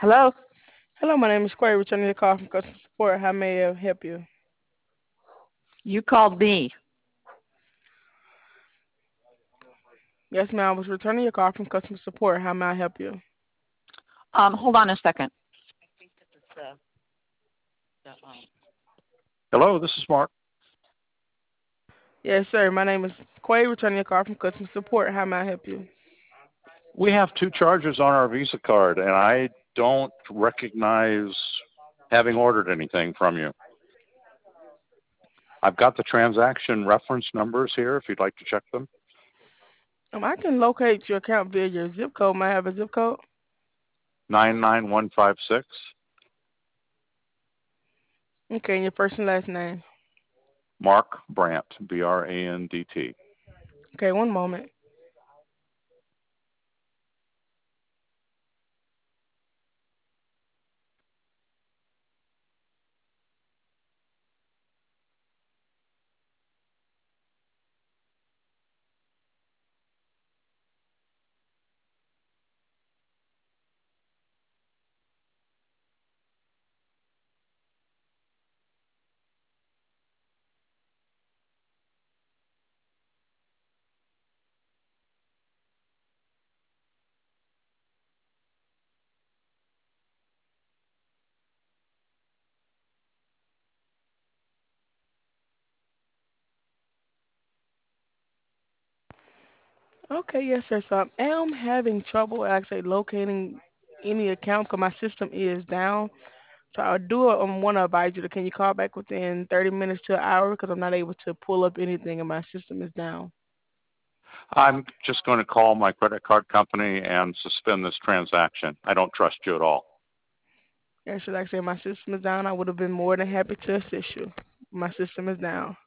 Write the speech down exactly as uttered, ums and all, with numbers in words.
Hello? Hello, my name is Quay, returning your call from customer support. How may I help you? You called me. Yes, ma'am. I was returning your call from customer support. How may I help you? Um, hold on a second. I think this is the, the um, Hello, this is Mark. Yes, sir. My name is Quay, returning your call from customer support. How may I help you? We have two charges on our Visa card, and I don't recognize having ordered anything from you. I've got the transaction reference numbers here if you'd like to check them. Um, I can locate your account via your zip code. May I have a zip code? nine nine one five six. Okay, and your first and last name. Mark Brandt, B R A N D T. Okay, one moment. Okay, yes, sir. So I am having trouble actually locating any account because my system is down. So I do um, want to advise you to can you call back within thirty minutes to an hour because I'm not able to pull up anything and my system is down. I'm just going to call my credit card company and suspend this transaction. I don't trust you at all. Yeah, should I say my system is down? I would have been more than happy to assist you. My system is down.